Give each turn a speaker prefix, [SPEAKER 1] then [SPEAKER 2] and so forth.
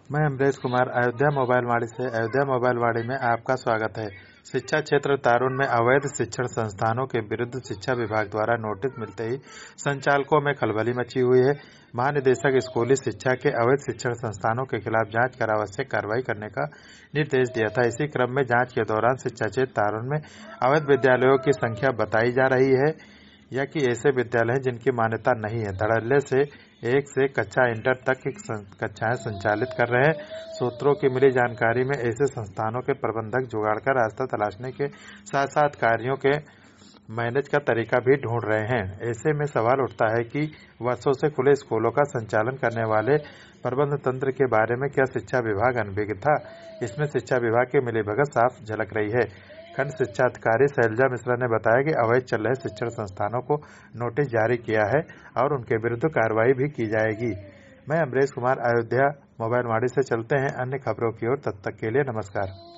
[SPEAKER 1] मैं अमरेश कुमार अयोध्या मोबाइल वाड़ी से। अयोध्या मोबाइल वाड़ी में आपका स्वागत है। शिक्षा क्षेत्र तारुण में अवैध शिक्षण संस्थानों के विरुद्ध शिक्षा विभाग द्वारा नोटिस मिलते ही संचालकों में खलबली मची हुई है। महानिदेशक स्कूली शिक्षा के अवैध शिक्षण संस्थानों के खिलाफ जांच कर आवश्यक कार्रवाई करने का निर्देश दिया था। इसी क्रम में जांच के दौरान शिक्षा क्षेत्र तारुण में अवैध विद्यालयों की संख्या बताई जा रही है या कि ऐसे विद्यालय हैं जिनकी मान्यता नहीं है। धड़ल्ले से 1 से कक्षा इंटर तक की कक्षाएं संचालित कर रहे हैं। सूत्रों की मिली जानकारी में ऐसे संस्थानों के प्रबंधक जुगाड़ का रास्ता तलाशने के साथ साथ कार्यों के मैनेज का तरीका भी ढूंढ रहे हैं। ऐसे में सवाल उठता है कि वर्षों से खुले स्कूलों का संचालन करने वाले प्रबंध तंत्र के बारे में क्या शिक्षा विभाग अनभिज्ञ था? इसमें शिक्षा विभाग की मिलीभगत साफ झलक रही है। खंड शिक्षा अधिकारी शैलजा मिश्रा ने बताया कि अवैध चल रहे शिक्षण संस्थानों को नोटिस जारी किया है और उनके विरुद्ध कार्रवाई भी की जाएगी। मैं अमरेश कुमार, अयोध्या मोबाइल वाड़ी से। चलते हैं अन्य खबरों की ओर। तब तक के लिए नमस्कार।